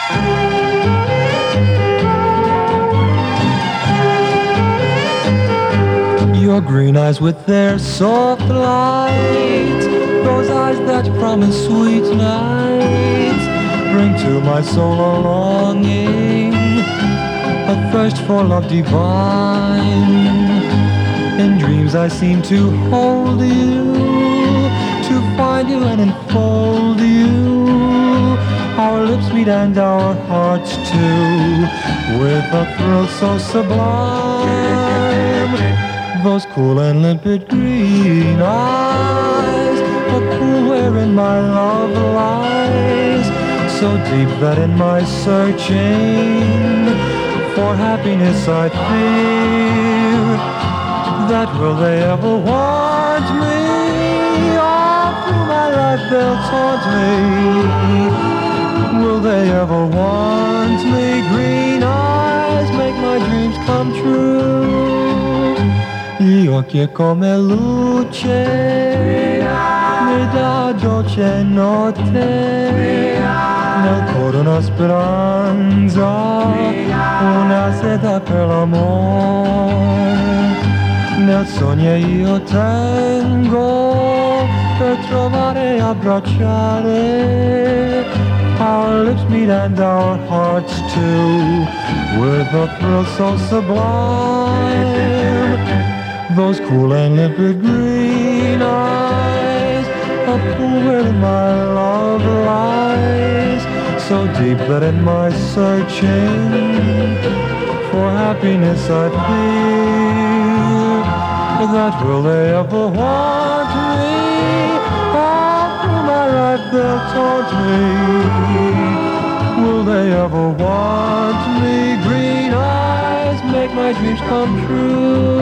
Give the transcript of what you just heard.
Your green eyes with their soft light, those eyes that promise sweet nights, bring to my soul a longing, a thirst for love divine. In dreams I seem to hold you, to find you and enfold you. Our lips meet and our hearts too, with a thrill so sublime. Those cool and limpid green eyes, a pool wherein my love lies, so deep that in my searching for happiness I fear that will they ever want me? All through my life they'll taunt me. Will they ever want me? Green eyes make my dreams come true. Io che come luce mi dà dolce notte, nel cuore una speranza, una seta per l'amore. Nel sogno io tengo per trovare e abbracciare. Our lips meet and our hearts too, with a thrill so sublime. Those cool and limpid green eyes, a pool where my love lies, so deep that in my searching for happiness I fear that will they ever want me? All through my life they'll taunt me. Will they ever want me? Green eyes make my dreams come true.